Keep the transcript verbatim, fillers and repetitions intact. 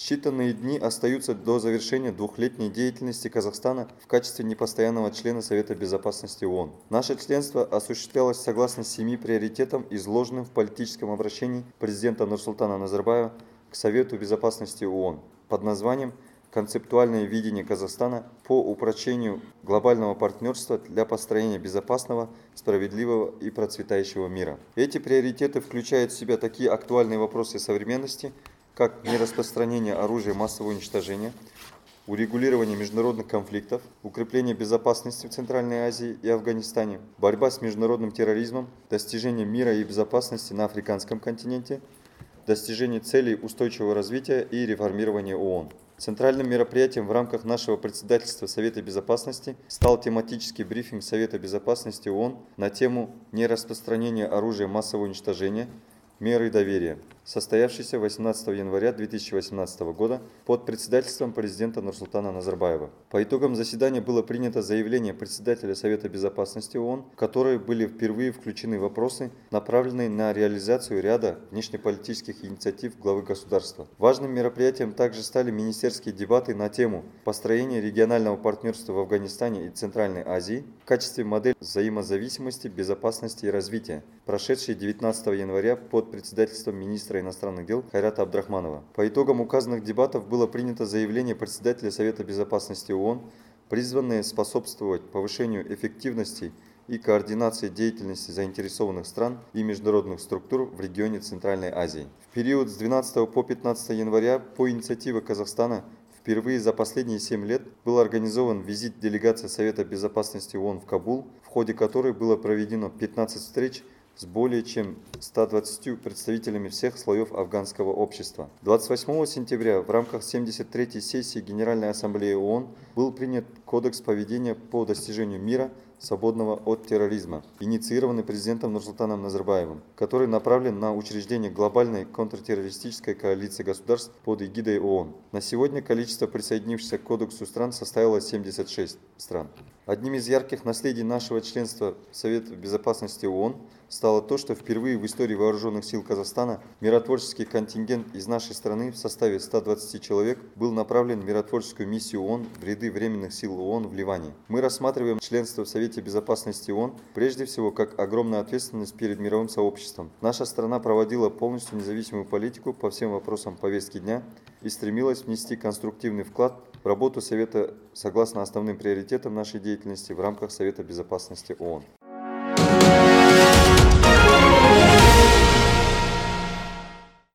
Считанные дни остаются до завершения двухлетней деятельности Казахстана в качестве непостоянного члена Совета Безопасности ООН. Наше членство осуществлялось согласно семи приоритетам, изложенным в политическом обращении президента Нурсултана Назарбаева к Совету Безопасности ООН под названием «Концептуальное видение Казахстана по упрочению глобального партнерства для построения безопасного, справедливого и процветающего мира». Эти приоритеты включают в себя такие актуальные вопросы современности, как нераспространение оружия массового уничтожения, урегулирование международных конфликтов, укрепление безопасности в Центральной Азии и Афганистане, борьба с международным терроризмом, достижение мира и безопасности на африканском континенте, достижение целей устойчивого развития и реформирование ООН. Центральным мероприятием в рамках нашего председательства Совета Безопасности стал тематический брифинг Совета Безопасности ООН на тему нераспространения оружия массового уничтожения, меры доверия, состоявшийся восемнадцатого января две тысячи восемнадцатого года под председательством президента Нурсултана Назарбаева. По итогам заседания было принято заявление председателя Совета Безопасности ООН, в которое были впервые включены вопросы, направленные на реализацию ряда внешнеполитических инициатив главы государства. Важным мероприятием также стали министерские дебаты на тему построения регионального партнерства в Афганистане и Центральной Азии в качестве модели взаимозависимости, безопасности и развития, прошедшие девятнадцатого января под председательством министра иностранных дел Хайрата Абдрахманова. По итогам указанных дебатов было принято заявление председателя Совета Безопасности ООН, призванное способствовать повышению эффективности и координации деятельности заинтересованных стран и международных структур в регионе Центральной Азии. В период с двенадцатого по пятнадцатое января по инициативе Казахстана впервые за последние семь лет был организован визит делегации Совета Безопасности ООН в Кабул, в ходе которой было проведено пятнадцать встреч с более чем ста двадцатью представителями всех слоев афганского общества. двадцать восьмого сентября в рамках семьдесят третьей сессии Генеральной Ассамблеи ООН был принят Кодекс поведения по достижению мира, свободного от терроризма, инициированный президентом Нурсултаном Назарбаевым, который направлен на учреждение глобальной контртеррористической коалиции государств под эгидой ООН. На сегодня количество присоединившихся к Кодексу стран составило семьдесят шесть стран. Одним из ярких наследий нашего членства в Совете Безопасности ООН стало то, что впервые в истории вооруженных сил Казахстана миротворческий контингент из нашей страны в составе ста двадцати человек был направлен в миротворческую миссию ООН в ряды временных сил ООН в Ливане. Мы рассматриваем членство в Совете Безопасности ООН прежде всего как огромную ответственность перед мировым сообществом. Наша страна проводила полностью независимую политику по всем вопросам повестки дня и стремилась внести конструктивный вклад в работу Совета согласно основным приоритетам нашей деятельности в рамках Совета Безопасности ООН.